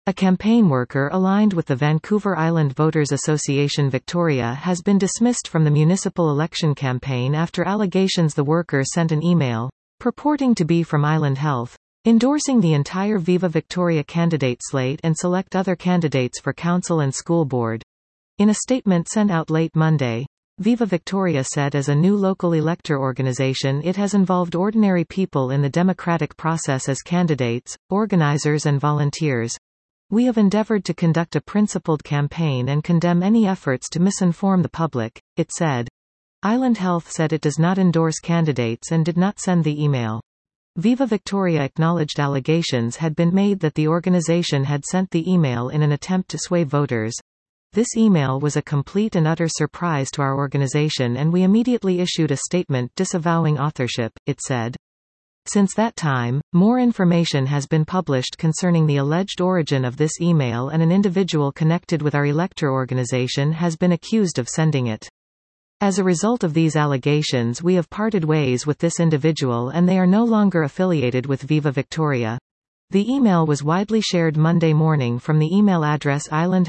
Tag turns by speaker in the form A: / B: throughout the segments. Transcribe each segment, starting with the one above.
A: A campaign worker aligned with the Vancouver Island Voters Association Victoria has been dismissed from the municipal election campaign after allegations the worker sent an email, purporting to be from Island Health, endorsing the entire Viva Victoria candidate slate and select other candidates for council and school board. In a statement sent out late Monday, Viva Victoria said as a new local elector organization it has involved ordinary people in the democratic process as candidates, organizers and volunteers. We have endeavored to conduct a principled campaign and condemn any efforts to misinform the public, it said. Island Health said it does not endorse candidates and did not send the email. Viva Victoria acknowledged allegations had been made that the organization had sent the email in an attempt to sway voters. This email was a complete and utter surprise to our organization and we immediately issued a statement disavowing authorship, it said. Since that time, more information has been published concerning the alleged origin of this email and an individual connected with our elector organization has been accused of sending it. As a result of these allegations we have parted ways with this individual and they are no longer affiliated with Viva Victoria. The email was widely shared Monday morning from the email address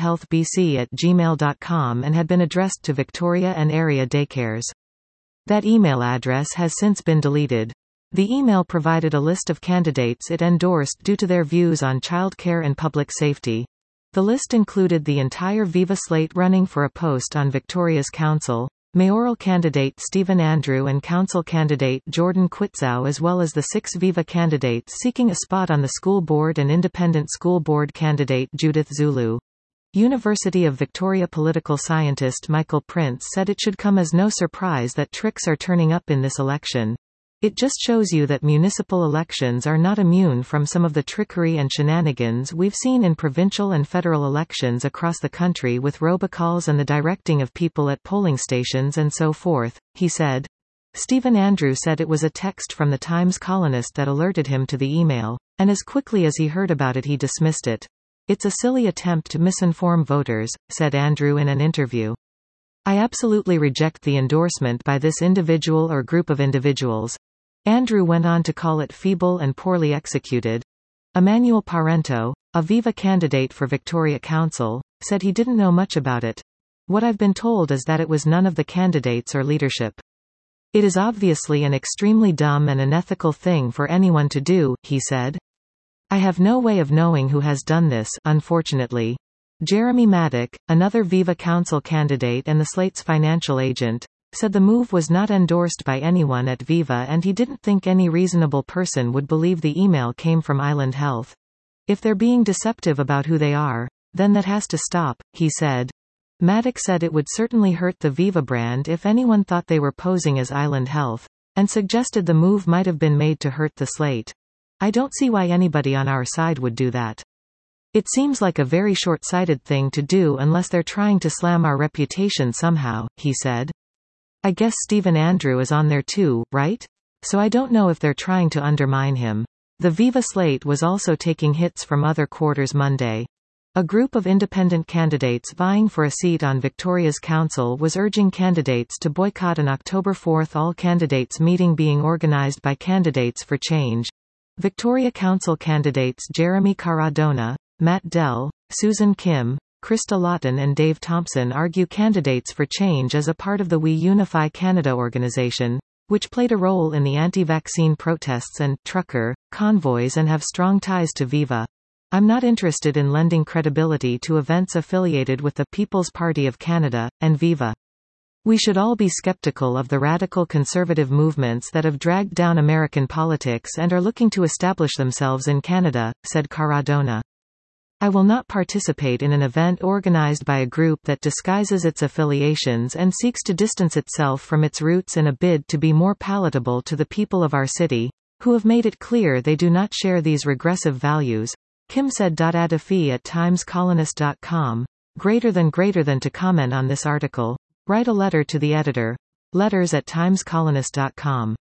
A: islandhealthbc@gmail.com and had been addressed to Victoria and area daycares. That email address has since been deleted. The email provided a list of candidates it endorsed due to their views on childcare and public safety. The list included the entire Viva slate running for a post on Victoria's council, mayoral candidate Stephen Andrew and council candidate Jordan Quitzow, as well as the 6 Viva candidates seeking a spot on the school board and independent school board candidate Judith Zulu. University of Victoria political scientist Michael Prince said it should come as no surprise that tricks are turning up in this election. It just shows you that municipal elections are not immune from some of the trickery and shenanigans we've seen in provincial and federal elections across the country with robocalls and the directing of people at polling stations and so forth, he said. Stephen Andrew said it was a text from the Times Colonist that alerted him to the email, and as quickly as he heard about it he dismissed it. It's a silly attempt to misinform voters, said Andrew in an interview. I absolutely reject the endorsement by this individual or group of individuals. Andrew went on to call it feeble and poorly executed. Emmanuel Parento, a Viva candidate for Victoria Council, said he didn't know much about it. What I've been told is that it was none of the candidates or leadership. It is obviously an extremely dumb and unethical thing for anyone to do, he said. I have no way of knowing who has done this, unfortunately. Jeremy Maddock, another Viva Council candidate and the slate's financial agent, said the move was not endorsed by anyone at Viva and he didn't think any reasonable person would believe the email came from Island Health. If they're being deceptive about who they are, then that has to stop, he said. Maddock said it would certainly hurt the Viva brand if anyone thought they were posing as Island Health, and suggested the move might have been made to hurt the slate. I don't see why anybody on our side would do that. It seems like a very short-sighted thing to do unless they're trying to slam our reputation somehow, he said. I guess Stephen Andrew is on there too, right? So I don't know if they're trying to undermine him. The Viva slate was also taking hits from other quarters Monday. A group of independent candidates vying for a seat on Victoria's council was urging candidates to boycott an October 4 all-candidates meeting being organised by Candidates for Change. Victoria Council candidates Jeremy Caradona, Matt Dell, Susan Kim, Krista Lawton and Dave Thompson argue Candidates for Change as a part of the We Unify Canada organization, which played a role in the anti-vaccine protests and trucker convoys and have strong ties to Viva. I'm not interested in lending credibility to events affiliated with the People's Party of Canada, and Viva. We should all be skeptical of the radical conservative movements that have dragged down American politics and are looking to establish themselves in Canada, said Caradona. I will not participate in an event organized by a group that disguises its affiliations and seeks to distance itself from its roots in a bid to be more palatable to the people of our city, who have made it clear they do not share these regressive values, Kim said. Adafi at timescolonist.com. Greater than to comment on this article. Write a letter to the editor. Letters@timescolonist.com.